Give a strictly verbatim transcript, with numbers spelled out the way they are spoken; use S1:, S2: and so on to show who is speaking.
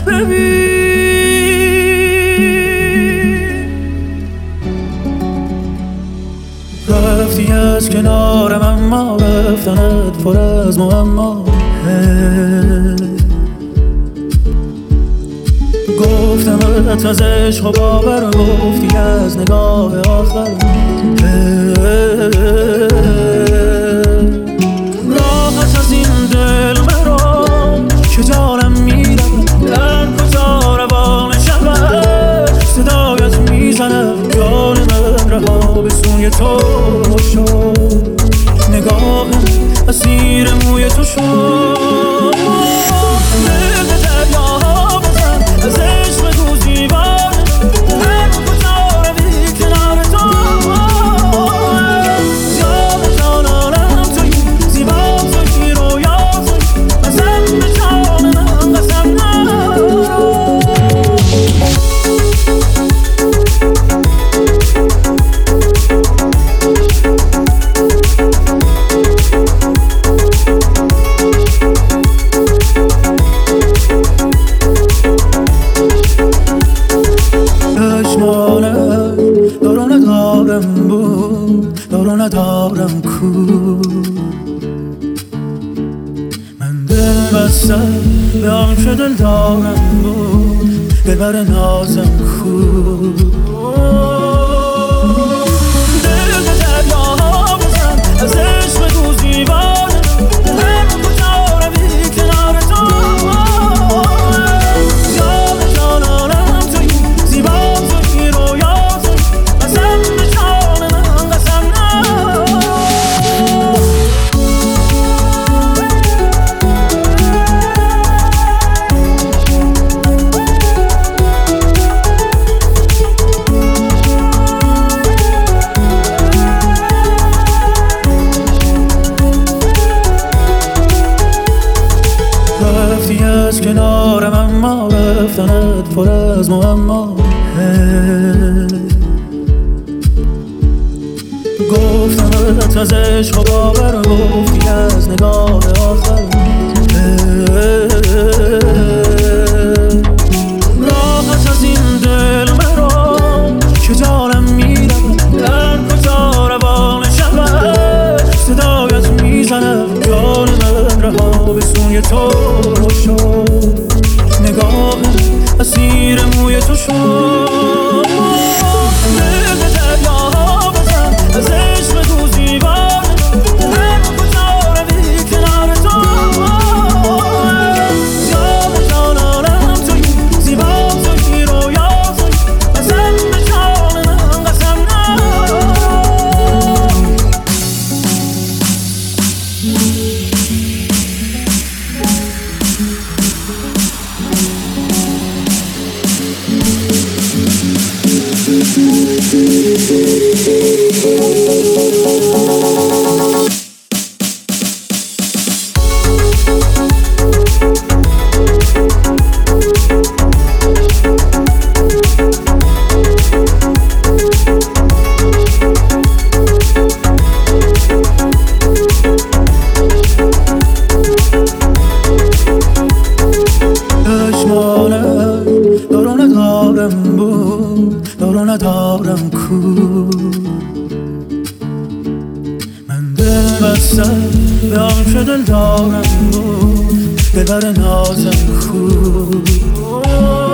S1: رفتی از کنارم اما رفتنت پر از معما. گفتمت از عشق و باور، گفتی از نگاه آخر. راحت از این دل مرا که جانم میرم، در کجا روان شود صدایت میزنم. جان من رها به سوی تو شد، نگاهم اسیر موی تو شد. دل به دریاها بزن، از عشق تو زیبان، هر کجا روی کنار تو. جان جانانم توی، زیبا توی، رویا توی، قسم به جان من قسم ندارم. دارو ندارم بود، دارو ندارم کو. من دل بستم به آن که دل دارم بود، ببر نازم کو. دل به دریاها بزن، از عشق تو زیبانه، هر کجا روی کنار تو. جان جانانم توی، زیبا توی، رویا توی، قسم به جان من قسم ندارم. رفتی از کنارم اما رفتنت پر از معما. گفتمت از عشق و باور، گفتی از نگاه آخر. راحت از این دل مرا که جانم میرم، در کجا روان شود صدایت میزنم. جان من رها به سوی تو شد، نگاهم اسیر موی تو شد. دل به دریاها بزن، از عشق تو زیبانه، هر کجا روی کنار تو. جان جانانم توی، زیبا توی، رویا توی، قسم به جان من قسم ندارم. دارو ندارم بود، دارو ندارم کو. من دل بستم به آن که دل دارم بود، ببر نازم کو.